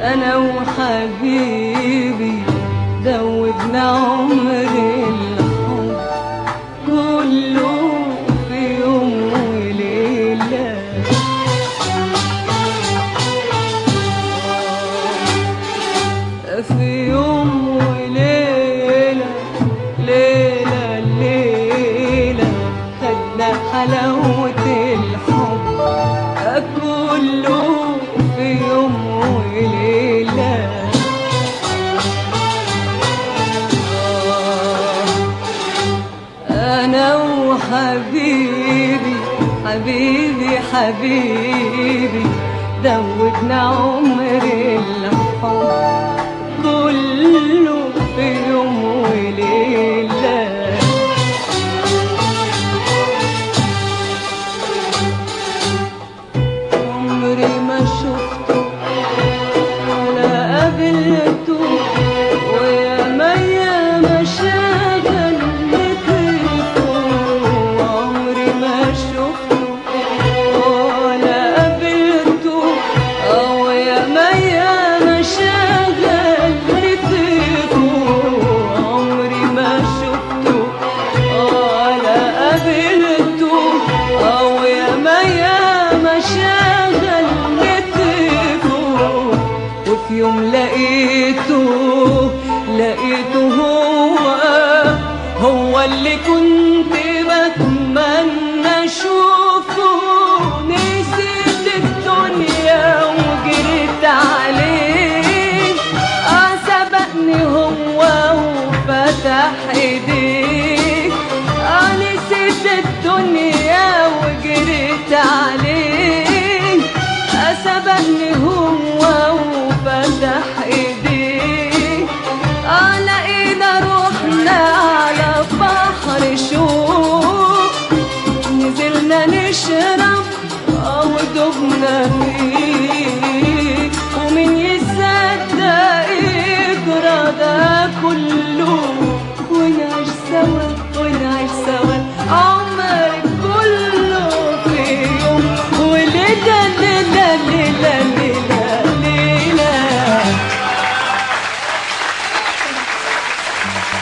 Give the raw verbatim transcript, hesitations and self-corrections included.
أنا وحبيبي دوبنا عمري الحب كله في يوم وليلة. في يوم وليلة، ليلة ليلة خدنا حلاوة الحب كله في يوم وليلة. أنا وحبيبي حبيبي حبيبي دوبنا عمري الحب كله في يوم وليلة. عمري ما شفته ولا قابلته، ويا ميا ما شغل مثله. عمري ما شفته ولا قابلته، ويا ميا ما شغل مثله. عمري ما شفته ولا قابلته، ويا ميا ما شغل مثله. وفي يوم لقيته لقيته هو هو اللي كنت بتمنى اشوفه. نسيت الدنيا وجريت عليه، اه سبقني هو وفتح ايديه. اه نسيت الدنيا وجريت عليه، اه سبقني هو وفتح ايديه. اه لقينا روحنا على بحر شوق، نزلنا نشرب اه ودوبنا فيه. ومين يصدق يجرى ده